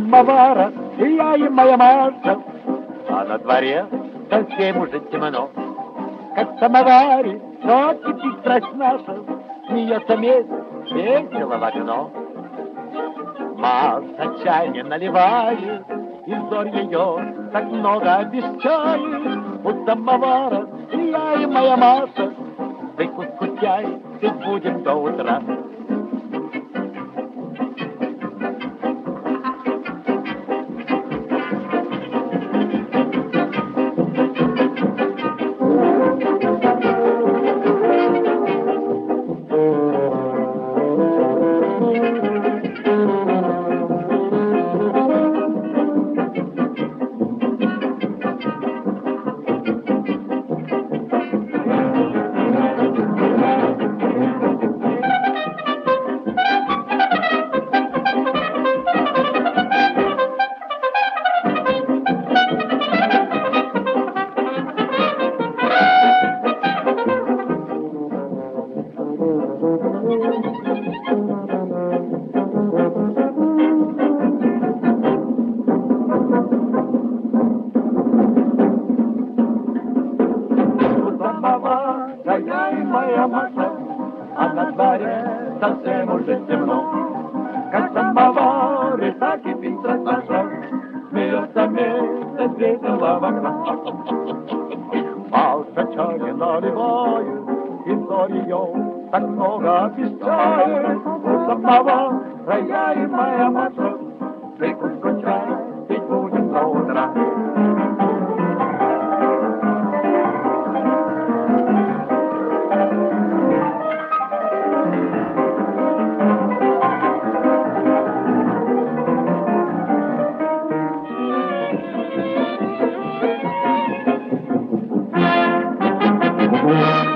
самовара, и я и моя Маша. А на дворе совсем уже темно, как в самоваре, но кипит страсть наша, смеется месяц, весело в окно. Маша чай не наливает, и взор ее так много обещает. У самовара и я, и моя Маша, выкуску чай пить будем до утра. Я и моя Маша, а на дворе совсем уже темно. Как самоваре, так и пестрость наша, смеется месяц весело в окно. Маша чай не наливает, и взор ее так много обещает. У самовара я и моя Маша, прикуску чай пить будем до утра. Thank you.